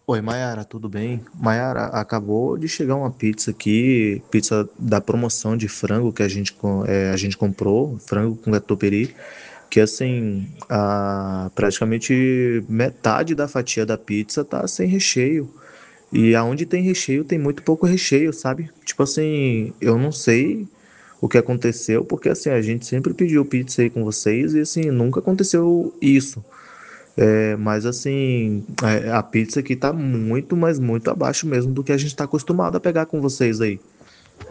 Oi, Mayara, tudo bem? Mayara, acabou de chegar uma pizza aqui, pizza da promoção de frango que a gente comprou, frango com catupiry, que assim, praticamente metade da fatia da pizza tá sem recheio. E aonde tem recheio, tem muito pouco recheio, sabe? Tipo assim, eu não sei o que aconteceu, porque assim, a gente sempre pediu pizza aí com vocês e assim, nunca aconteceu isso. Mas assim, a pizza aqui tá muito, mas muito abaixo mesmo do que a gente tá acostumado a pegar com vocês aí.